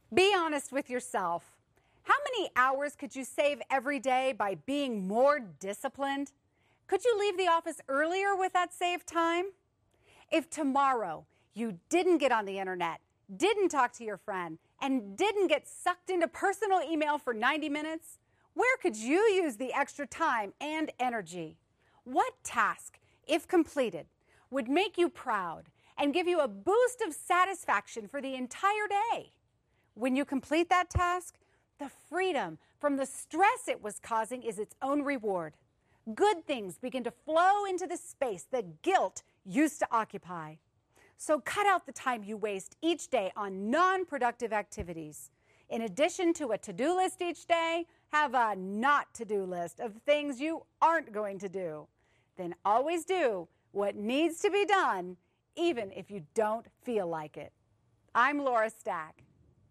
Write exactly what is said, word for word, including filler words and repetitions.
Be honest with yourself. How many hours could you save every day by being more disciplined? Could you leave the office earlier with that saved time? If tomorrow you didn't get on the internet, didn't talk to your friend, and didn't get sucked into personal email for ninety minutes, where could you use the extra time and energy? What task, if completed, would make you proud and give you a boost of satisfaction for the entire day? When you complete that task, the freedom from the stress it was causing is its own reward. Good things begin to flow into the space that guilt used to occupy. So cut out the time you waste each day on non-productive activities. In addition to a to-do list each day, have a not to-do list of things you aren't going to do. Then always do what needs to be done, even if you don't feel like it. I'm Laura Stack.